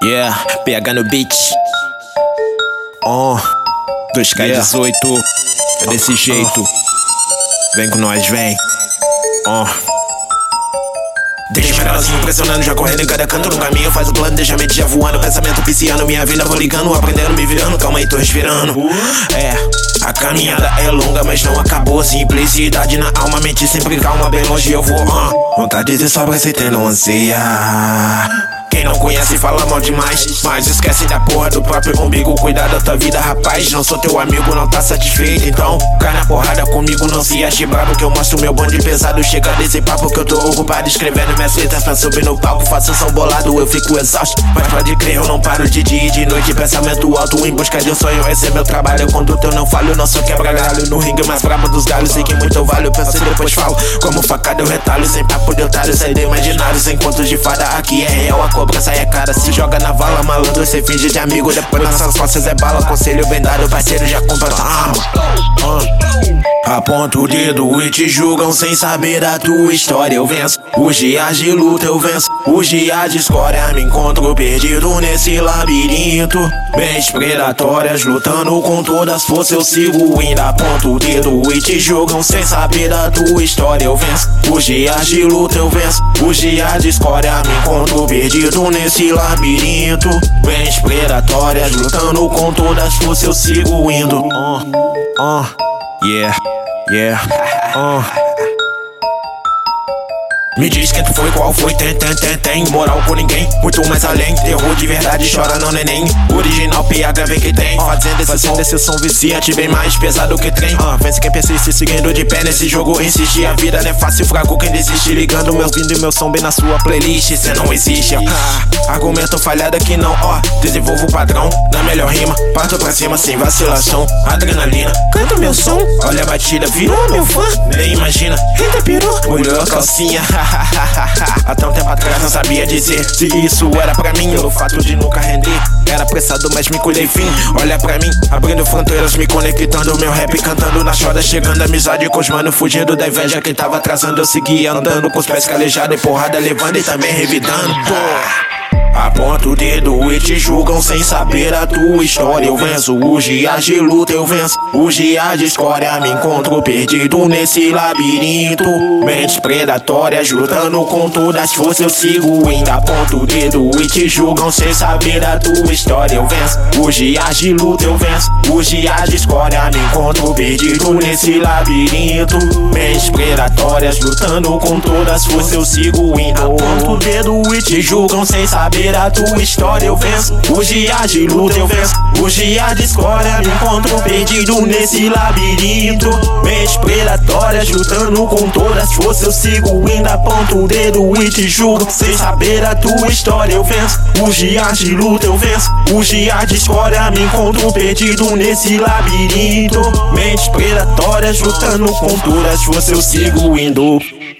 Yeah, PH no beat. 2K18. É desse jeito. Vem com nós, vem. Deixa menorzinho pressionando, já correndo em cada canto no caminho. Faz o plano, deixa a mente já voando. Pensamento pisciando, minha vida vou ligando. Aprendendo, me virando, calma aí, tô respirando. A caminhada é longa, mas não acabou. Simplicidade na alma, mente sempre calma. Bem longe eu vou, vontade de sobra se tem não anseia. Quem não conhece fala mal demais, mas esquece da porra do próprio umbigo. Cuida da tua vida, rapaz, não sou teu amigo, não tá satisfeito, então cai na porrada comigo, não se ache brabo que eu mostro meu bonde pesado. Chega desse papo que eu tô ocupado escrevendo minhas letras pra subir no palco. Faço som bolado, eu fico exausto, mas pode crer eu não paro de dia e de noite. Pensamento alto em busca de um sonho, esse é meu trabalho. Conduto eu não falho, não sou quebra-galho. No ringue mais brabo dos galhos, sei que muito eu valho. Penso e depois falo, como facada eu retalho. Sem papo de otário, sai do imaginário. Sem contos de fada, aqui é real, a cobrança é cara. Se joga na vala, malandro, cê finge de amigo. Depois nossas costas é bala, conselho bem dado. Parceiro já compra tua arma. Aponta o dedo e te julgam sem saber a tua história. Eu venço os dias de luta, eu venço os dias de escória. Me encontro perdido nesse labirinto, mentes predatórias lutando com todas as forças. Eu sigo indo, aponto o dedo e te julgam sem saber a tua história. Eu venço os dias de luta, eu venço os dias de escória. Me encontro perdido nesse labirinto, mentes predatórias lutando com todas as forças. Eu sigo indo. Yeah. Me diz quem tu foi, qual foi, tem moral com ninguém, muito mais além. Terror de verdade, chora não neném. Original PH vem que tem, fazendo esse som viciante, bem mais pesado que trem. Vence quem persiste, seguindo de pé nesse jogo, insistir. A vida não é fácil, fraco quem desiste. Ligando meu vindo e meu som bem na sua playlist. Cê não existe, argumento falhado aqui não, desenvolvo o padrão na melhor rima, parto pra cima sem vacilação. Adrenalina, canta meu som, olha a batida, virou meu fã. Nem imagina, eita pirou, molhou a calcinha. Até um tempo atrás não sabia dizer se isso era pra mim. Pelo fato de nunca render, era apressado mas me colhei fim. Olha pra mim, abrindo fronteiras, me conectando. Meu rap cantando na choda, chegando amizade com os mano. Fugindo da inveja, quem tava atrasando eu seguia andando. Com os pés calejados e porrada levando e também revidando. Aponta o dedo e te julgam sem saber a tua história. Eu venço os dias de luta, eu venço os dias de escória. Me encontro perdido nesse labirinto, mentes predatórias lutando com todas as forças. Eu sigo indo, aponto o dedo e te julgam sem saber a tua história. Eu venço os dias de luta, eu venço os dias de escória. Me encontro perdido nesse labirinto, mentes predatórias lutando com todas as forças. Eu sigo indo, aponto o dedo e te julgam sem saber a tua história. Eu venço os dias de luta, eu venço os dias de escória. Me encontro perdido nesse labirinto, mentes predatórias lutando com todas as forças. Eu sigo indo, aponto o dedo e te julgo sem saber a tua história. Eu venço os dias de luta, eu venço os dias de escória. Me encontro perdido nesse labirinto, mentes predatórias lutando com todas as forças. Eu sigo indo.